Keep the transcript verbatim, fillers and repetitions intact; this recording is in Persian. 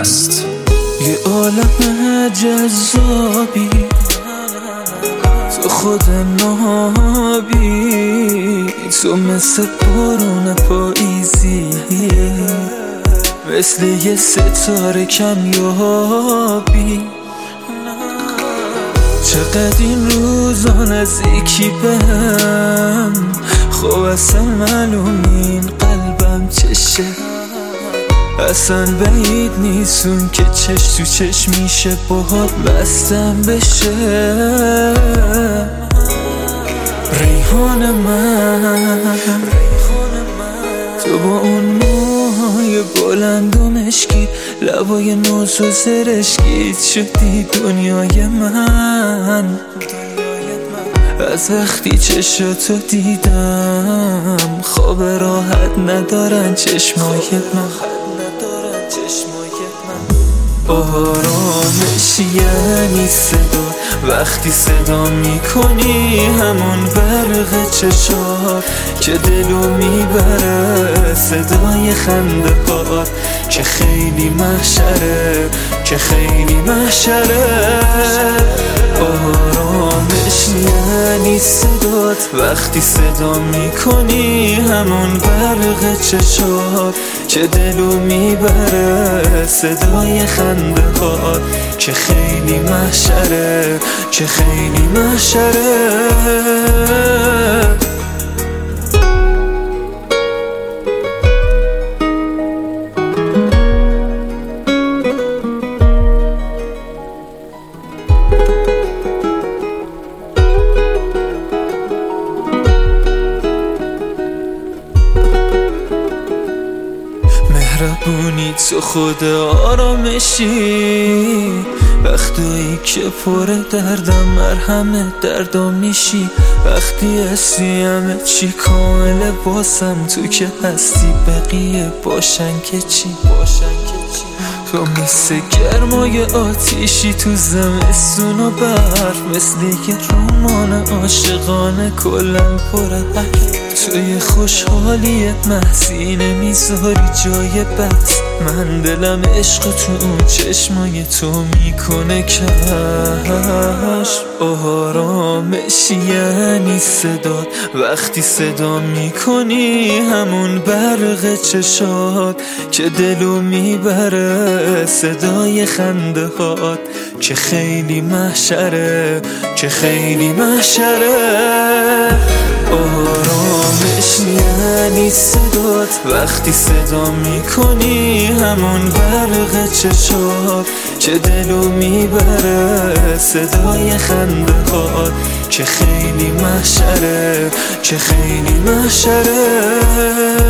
است. یه عالم جذابی تو خود نابی، تو مثل بارون پاییزی، مثل یه ستاره کمیابی. چقدر این روزا نزدیکی بهم، خب اصلا معلوم این قلبم چشه. اصلا بعید نیستون که چش تو چش میشه باهات بستم بشه. ریحان من، تو با اون موهای بلند و مشکی، لبای نوز و زرشکیت شدی دنیای من. از وقتی چشاتو دیدم خواب راحت ندارن چشمای من. آرامش یعنی صدا، وقتی صدا میکنی همون برق چشات که دلو میبره. صدای خنده هات که خیلی محشره، که خیلی محشره. آرامش یعنی صدات، وقتی صدا میکنی همون برق چشات که دلو میبره. صدای خنده هات که خیلی محشره، که خیلی محشره. مهربونی تو خود آرامشی، وقتی که پر دردم مرهم دردم میشی. وقتی هستی همه چی کامل باسم، تو که هستی بقیه باشن که چی، باشن که چی. تو مثل گرمای آتیشی تو زمستون و برف، مثل یه رمان عاشقانه کلن پر حرف. توی خوشحالی محضی نمیذاری جای بس، من دلم عشق تو اون چشمای تو میکنه کش. آرامش یعنی صدات، وقتی صدا میکنی همون برق چشات که دلو میبره. صدای خنده هات که خیلی محشره، که خیلی محشره. آرامش یعنی صدات، وقتی صدا میکنی همون برق چشات که دلو میبره. صدای خنده هات که خیلی محشره، که خیلی محشره.